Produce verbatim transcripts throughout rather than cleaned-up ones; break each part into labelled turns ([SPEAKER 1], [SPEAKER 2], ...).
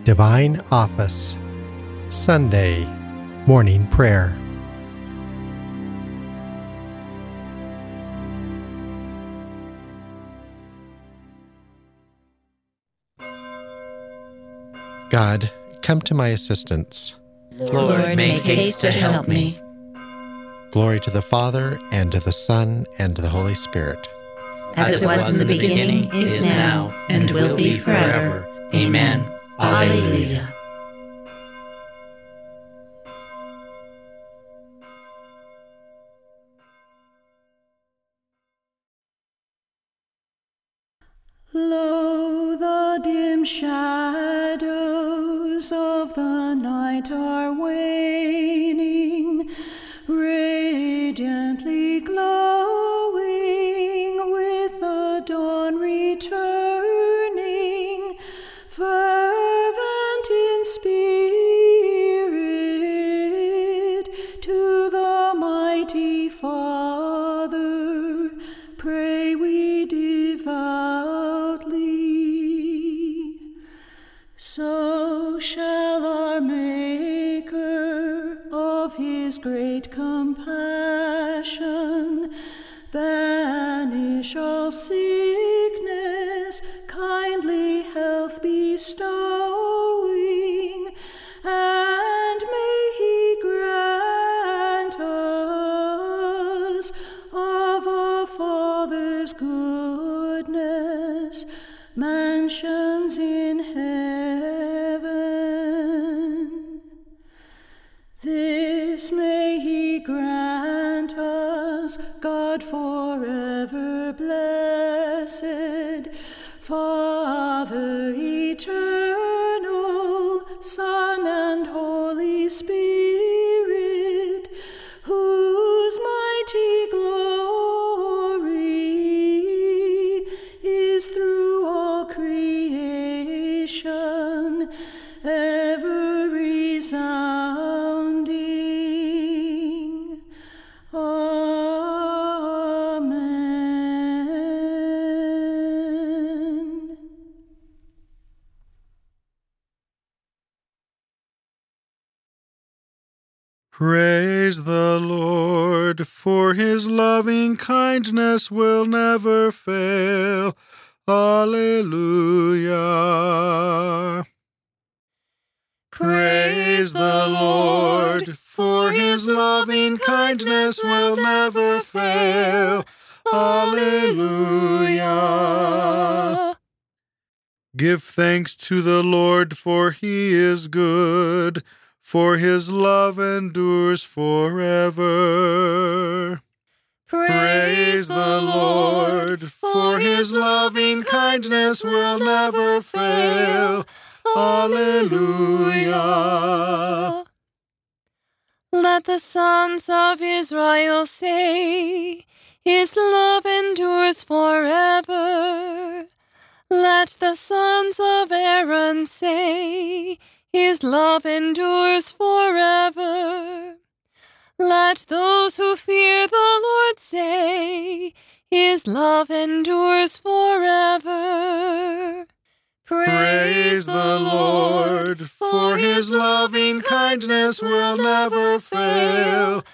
[SPEAKER 1] Divine Office, Sunday Morning Prayer. God, come to my assistance.
[SPEAKER 2] Lord, make haste to help me.
[SPEAKER 1] Glory to the Father, and to the Son, and to the Holy Spirit.
[SPEAKER 2] As it was in the beginning, is now, and will be forever. Amen. Alleluia.
[SPEAKER 3] Lo, the dim shadows of the night are waning, radiantly glowing with the dawn returning, fervent in spirit, to the mighty Father pray we devoutly. So shall our Maker of his great compassion banish all sickness, kindly health bestowing, and may he grant us of a Father's goodness mansions in heaven. This may he grant us, God forever blessed, Father eternal, Son and Holy Spirit, whose mighty glory is through all creation ever resounding. Amen.
[SPEAKER 4] Praise the Lord, for his loving kindness will never fail. Alleluia. Praise the Lord, for his loving kindness will never fail. Alleluia. Give thanks to the Lord, for he is good, for his love endures forever. Praise the Lord, for his loving kindness will never fail. Alleluia.
[SPEAKER 5] Let the sons of Israel say, his love endures forever. Let the sons of Aaron say, his love endures forever. Let those who fear the Lord say, his love endures forever.
[SPEAKER 4] Praise the Lord, for his loving kindness will never fail.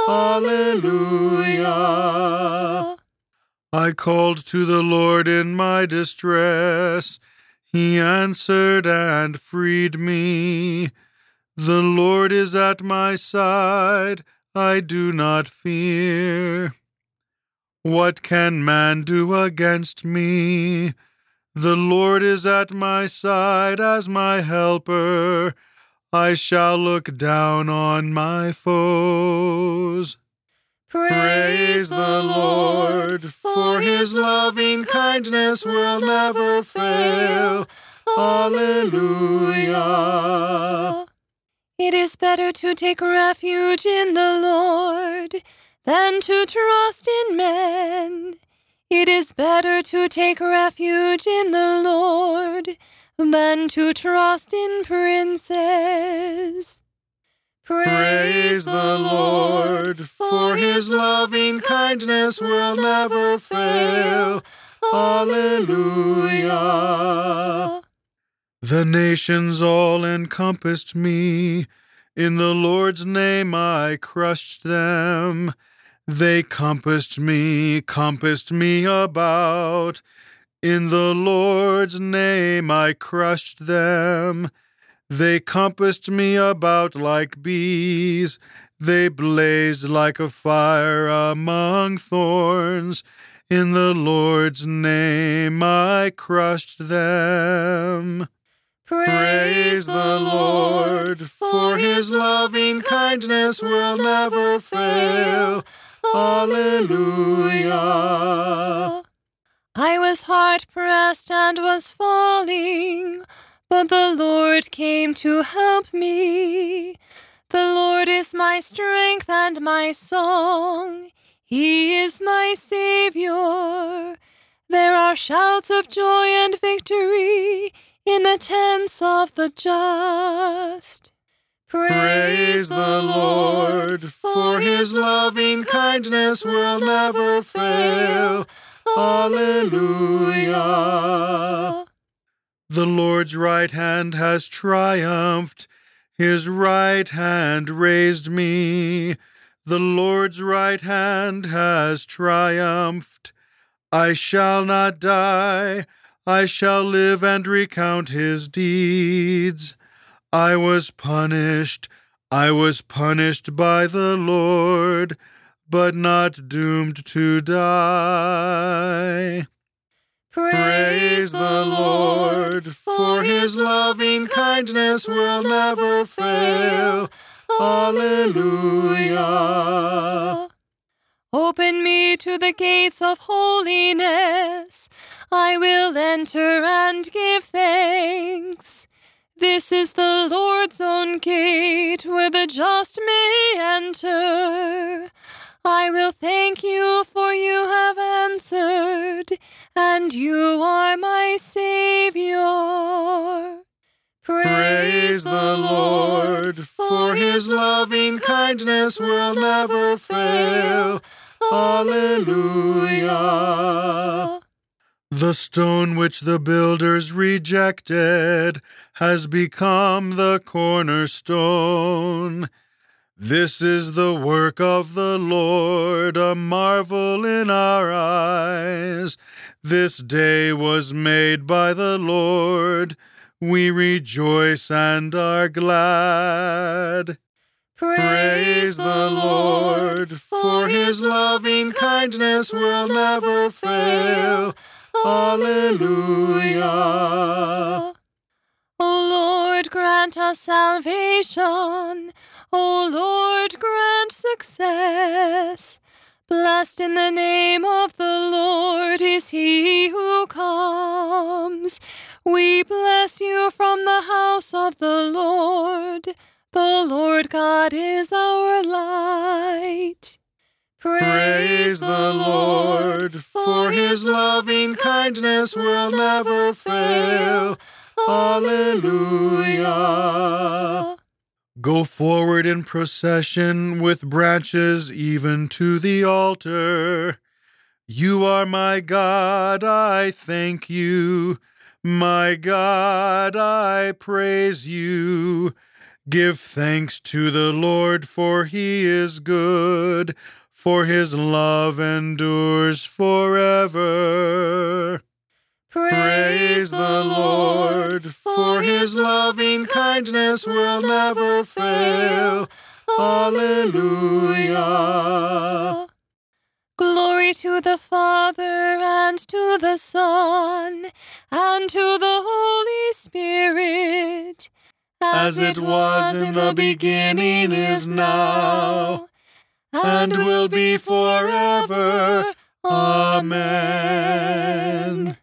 [SPEAKER 4] Alleluia. I called to the Lord in my distress. He answered and freed me. The Lord is at my side. I do not fear. What can man do against me? The Lord is at my side as my helper. I shall look down on my foes. Praise the Lord, for his loving kindness will never fail. Alleluia.
[SPEAKER 5] It is better to take refuge in the Lord than to trust in men. It is better to take refuge in the Lord than to trust in princes.
[SPEAKER 4] Praise the Lord, for his loving kindness will never fail. Alleluia. The nations all encompassed me. In the Lord's name I crushed them. They compassed me, compassed me about. In the Lord's name I crushed them. They compassed me about like bees. They blazed like a fire among thorns. In the Lord's name I crushed them. Praise the Lord, for his loving kindness will never fail. Alleluia.
[SPEAKER 5] I was hard-pressed and was falling, but the Lord came to help me. The Lord is my strength and my song. He is my Savior. There are shouts of joy and victory in the tents of the just.
[SPEAKER 4] Praise the Lord, for his loving kindness will never fail. Alleluia. The Lord's right hand has triumphed. His right hand raised me. The Lord's right hand has triumphed. I shall not die. I shall live and recount his deeds. I was punished, I was punished by the Lord, but not doomed to die. Praise the Lord, for his loving kindness will never fail. Alleluia.
[SPEAKER 5] Open me to the gates of holiness. I will enter and give thanks. This is the Lord's own gate, where the just may enter. I will thank you, for you have answered, and you are my Savior.
[SPEAKER 4] Praise the Lord, for his loving kindness will never fail. Alleluia. The stone which the builders rejected has become the cornerstone. This is the work of the Lord, a marvel in our eyes. This day was made by the Lord. We rejoice and are glad. Praise the Lord, for his loving kindness will never fail. Alleluia.
[SPEAKER 5] O Lord, grant us salvation. O Lord, grant success. Blessed in the name of the Lord is he who comes. We bless you from the house of the Lord. The Lord God is our light.
[SPEAKER 4] Praise the Lord, for his loving kindness will never fail. Alleluia. Go forward in procession with branches even to the altar. You are my God, I thank you. My God, I praise you. Give thanks to the Lord, for he is good, for his love endures forever. Praise the Lord, for his loving kindness will never fail. Alleluia.
[SPEAKER 5] Glory to the Father, and to the Son, and to the Holy Spirit,
[SPEAKER 4] as it was in the beginning, is now, and will be forever. Amen.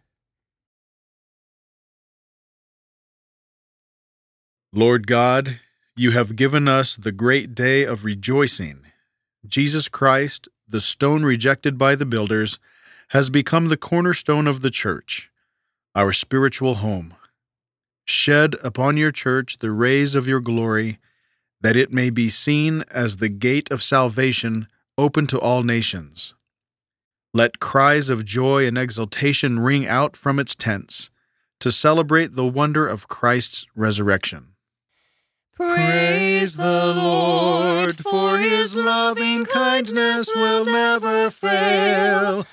[SPEAKER 4] Lord God, you have given us the great day of rejoicing. Jesus Christ, the stone rejected by the builders, has become the cornerstone of the church, our spiritual home. Shed upon your church the rays of your glory, that it may be seen as the gate of salvation open to all nations. Let cries of joy and exultation ring out from its tents, to celebrate the wonder of Christ's resurrection.
[SPEAKER 5] Praise the Lord, for his loving kindness will never fail.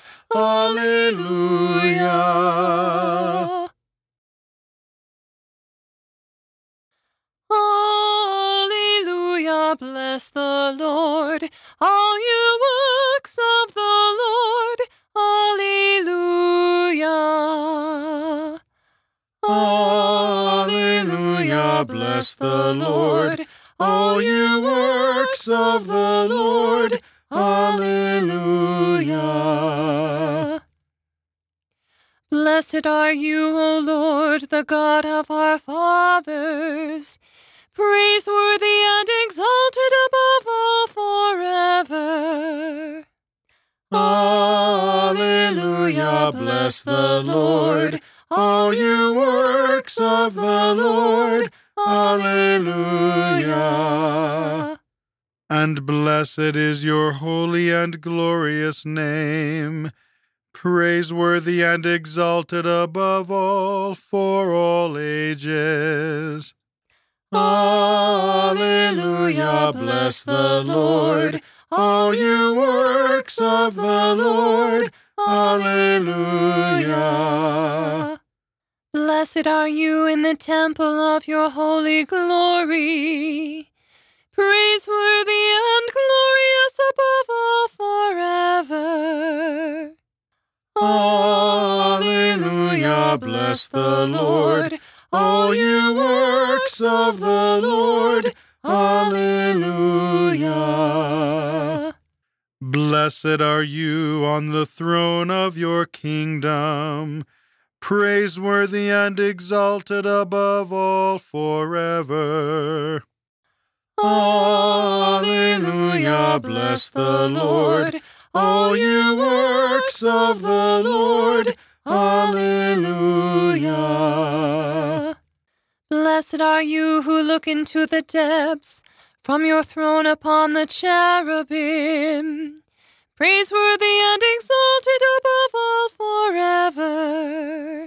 [SPEAKER 5] Alleluia. Alleluia, bless the Lord, all you works of the Lord. Alleluia. Alleluia, bless the Lord, all you works of the Lord. Alleluia. Blessed are you, O Lord, the God of our fathers, praiseworthy and exalted above all forever. Alleluia, bless the Lord, all you works of the Lord. Alleluia.
[SPEAKER 4] And blessed is your holy and glorious name, praiseworthy and exalted above all for all ages.
[SPEAKER 5] Alleluia, bless the Lord, all you works of the Lord. Alleluia. Blessed are you in the temple of your holy glory, praiseworthy and glorious above all forever. Alleluia, bless the Lord, all you works of the Lord. Alleluia.
[SPEAKER 4] Blessed are you on the throne of your kingdom, praiseworthy and exalted above all forever.
[SPEAKER 5] Alleluia, bless the Lord, all you works of the Lord. Alleluia. Blessed are you who look into the depths from your throne upon the cherubim, praiseworthy and exalted above all forever.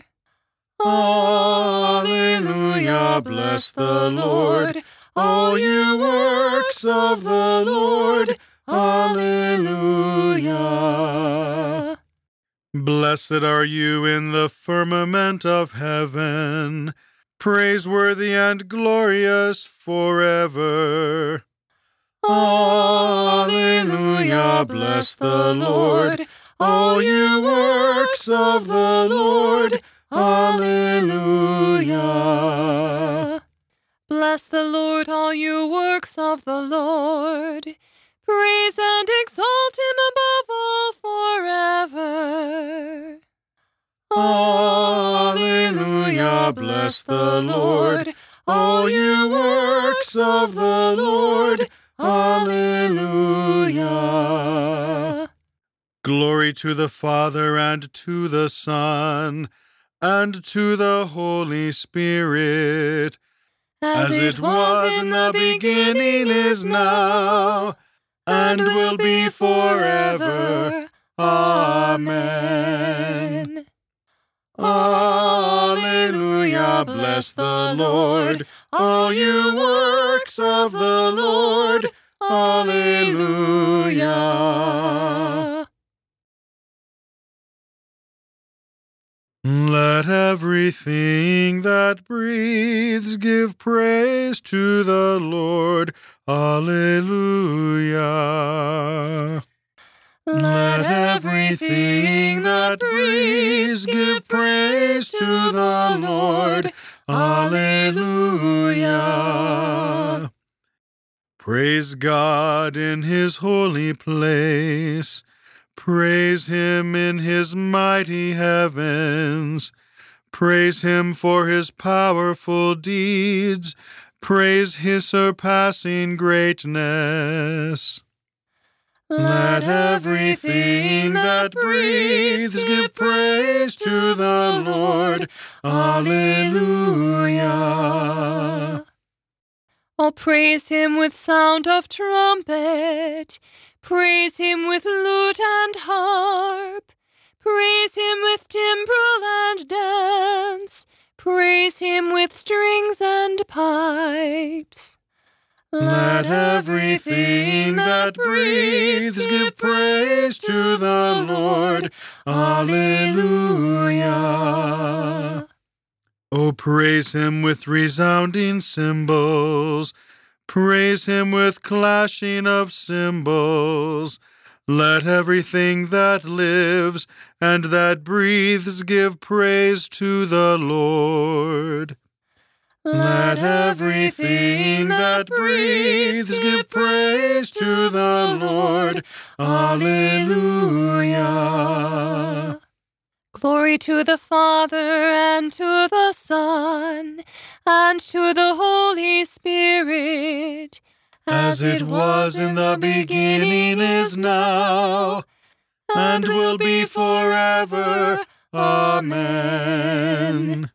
[SPEAKER 5] Alleluia, bless the Lord, all you works of the Lord. Alleluia.
[SPEAKER 4] Blessed are you in the firmament of heaven, praiseworthy and glorious forever.
[SPEAKER 5] Alleluia, bless the Lord, all you works of the Lord. Alleluia. Bless the Lord, all you works of the Lord. Praise and exalt him above all forever. Alleluia, bless the Lord, all you works of the Lord. Alleluia.
[SPEAKER 4] Glory to the Father, and to the Son, and to the Holy Spirit,
[SPEAKER 5] as it was in the beginning, is now, and will be forever. Amen. Alleluia, bless the Lord, all you works of the Lord. Alleluia.
[SPEAKER 4] Let everything that breathes give praise to the Lord. Alleluia.
[SPEAKER 5] Let everything that breathes give praise to the Lord. Alleluia.
[SPEAKER 4] Praise God in his holy place. Praise him in his mighty heavens. Praise him for his powerful deeds. Praise his surpassing greatness.
[SPEAKER 5] Let everything that breathes give praise to the Lord. Alleluia. Oh, praise him with sound of trumpet. Praise him with lute and harp. Praise him with timbrel and dance. pipes.
[SPEAKER 4] Let everything that breathes give praise to the Lord. Alleluia. Oh, praise him with resounding cymbals. Praise him with clashing of cymbals. Let everything that lives and that breathes give praise to the Lord. Let everything that breathes give praise to the Lord. Alleluia.
[SPEAKER 5] Glory to the Father, and to the Son, and to the Holy Spirit,
[SPEAKER 4] as it was in the beginning, is now, and will be forever. Amen.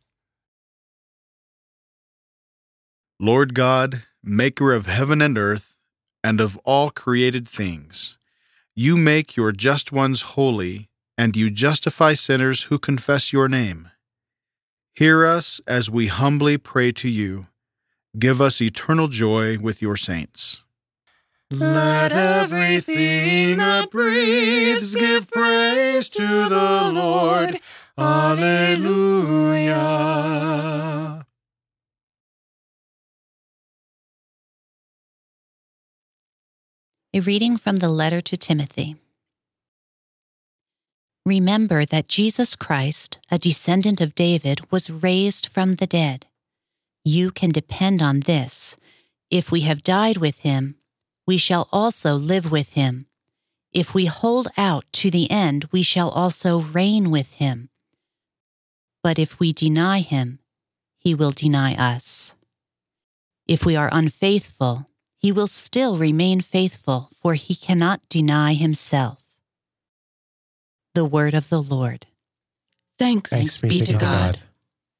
[SPEAKER 4] Lord God, maker of heaven and earth, and of all created things, you make your just ones holy, and you justify sinners who confess your name. Hear us as we humbly pray to you. Give us eternal joy with your saints. Let everything that breathes give praise to the Lord. Alleluia.
[SPEAKER 6] A reading from the letter to Timothy. Remember that Jesus Christ, a descendant of David, was raised from the dead. You can depend on this. If we have died with him, we shall also live with him. If we hold out to the end, we shall also reign with him. But if we deny him, he will deny us. If we are unfaithful, he will still remain faithful, for he cannot deny himself. The word of the Lord.
[SPEAKER 2] Thanks,
[SPEAKER 1] Thanks
[SPEAKER 2] be to God.
[SPEAKER 1] God.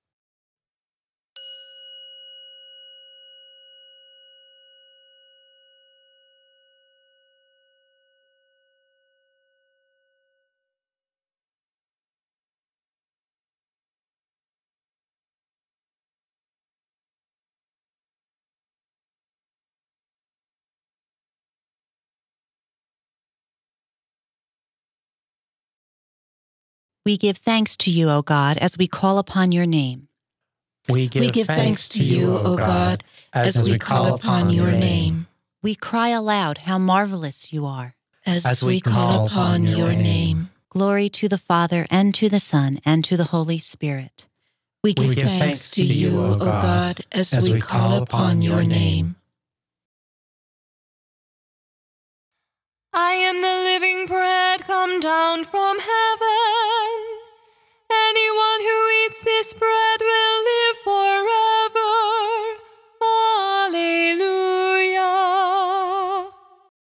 [SPEAKER 6] We give thanks to you, O God, as we call upon your name.
[SPEAKER 1] We give,
[SPEAKER 2] We give thanks to you, O God, as we call upon your name.
[SPEAKER 6] We cry aloud how marvelous you are.
[SPEAKER 2] As we call upon your name.
[SPEAKER 6] Glory to the Father, and to the Son, and to the Holy Spirit.
[SPEAKER 2] We give thanks to you, O God, as we call upon your name.
[SPEAKER 5] I am the living bread come down from heaven. Anyone who eats this bread will live forever. Alleluia.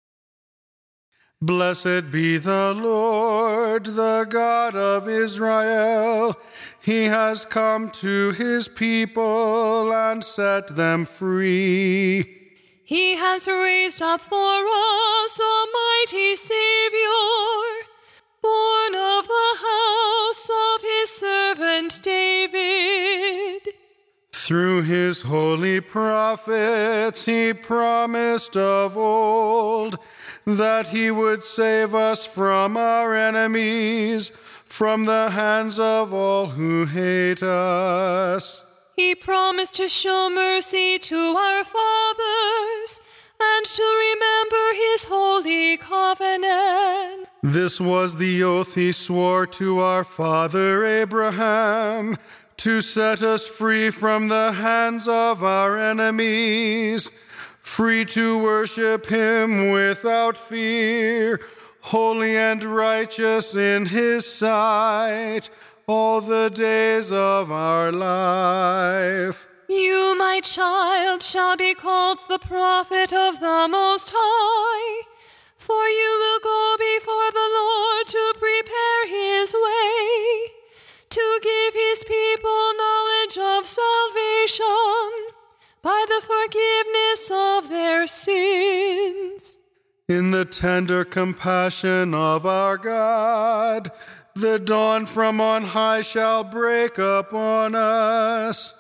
[SPEAKER 4] Blessed be the Lord, the God of Israel. He has come to his people and set them free.
[SPEAKER 5] He has raised up for us a mighty Savior, born of the house of his servant David.
[SPEAKER 4] Through his holy prophets he promised of old that he would save us from our enemies, from the hands of all who hate us.
[SPEAKER 5] He promised to show mercy to our fathers and to remember his holy covenant.
[SPEAKER 4] This was the oath he swore to our father Abraham, to set us free from the hands of our enemies, free to worship him without fear, holy and righteous in his sight, all the days of our life.
[SPEAKER 5] You, my child, shall be called the prophet of the Most High, for you will go before the Lord to prepare his way, to give his people knowledge of salvation by the forgiveness of their sins.
[SPEAKER 4] In the tender compassion of our God, the dawn from on high shall break upon us,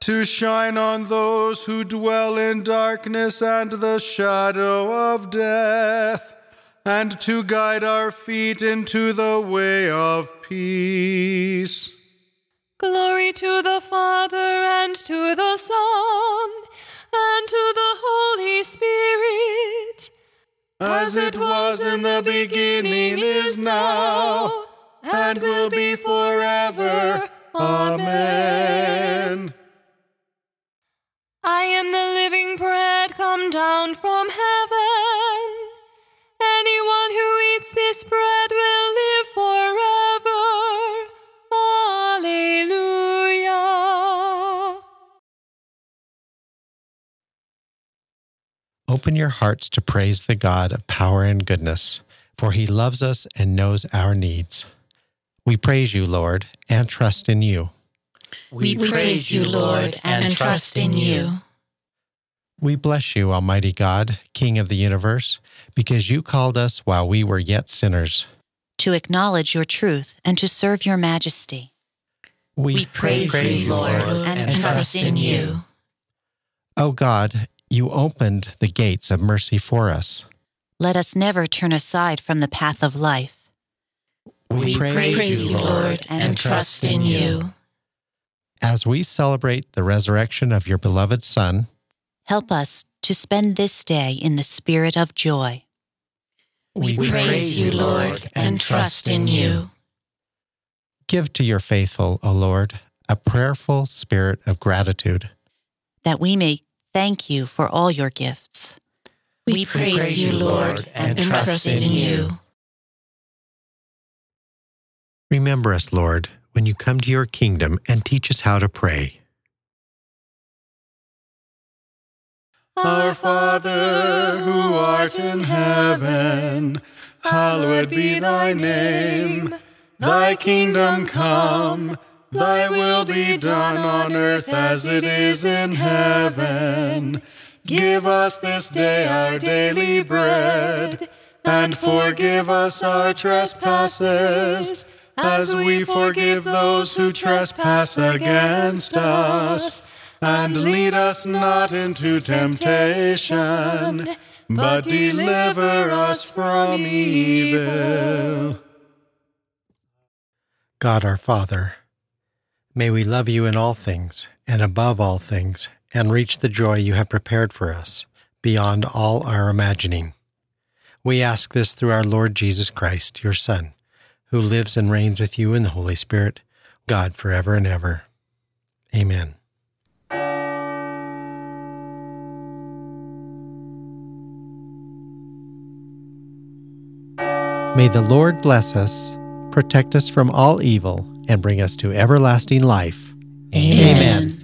[SPEAKER 4] to shine on those who dwell in darkness and the shadow of death, and to guide our feet into the way of peace.
[SPEAKER 5] Glory to the Father, and to the Son, and to the Holy Spirit,
[SPEAKER 4] as it was in the beginning, is now, and will be forever. Amen.
[SPEAKER 5] I am the living bread come down from heaven. Anyone who eats this bread will live forever. Alleluia.
[SPEAKER 1] Open your hearts to praise the God of power and goodness, for he loves us and knows our needs. We praise you, Lord, and trust in you.
[SPEAKER 2] We praise you, Lord, and trust in you.
[SPEAKER 1] We bless you, Almighty God, King of the universe, because you called us while we were yet sinners.
[SPEAKER 6] To acknowledge your truth and to serve your majesty.
[SPEAKER 2] We praise you, Lord, and trust in you.
[SPEAKER 1] O God, you opened the gates of mercy for us.
[SPEAKER 6] Let us never turn aside from the path of life.
[SPEAKER 2] We praise you, Lord, and trust in you.
[SPEAKER 1] As we celebrate the resurrection of your beloved Son,
[SPEAKER 6] help us to spend this day in the spirit of joy.
[SPEAKER 2] We praise you, Lord, and trust in you.
[SPEAKER 1] Give to your faithful, O Lord, a prayerful spirit of gratitude,
[SPEAKER 6] that we may thank you for all your gifts.
[SPEAKER 2] We praise you, Lord, and trust in you.
[SPEAKER 1] Remember us, Lord, when you come to your kingdom, and teach us how to pray.
[SPEAKER 4] Our Father, who art in heaven, hallowed be thy name. Thy kingdom come, thy will be done on earth as it is in heaven. Give us this day our daily bread, and forgive us our trespasses, as we forgive those who trespass against us. And lead us not into temptation, but deliver us from evil.
[SPEAKER 1] God our Father, may we love you in all things, and above all things, and reach the joy you have prepared for us, beyond all our imagining. We ask this through our Lord Jesus Christ, your Son, who lives and reigns with you in the Holy Spirit, God forever and ever. Amen. May the Lord bless us, protect us from all evil, and bring us to everlasting life.
[SPEAKER 2] Amen.
[SPEAKER 1] Amen.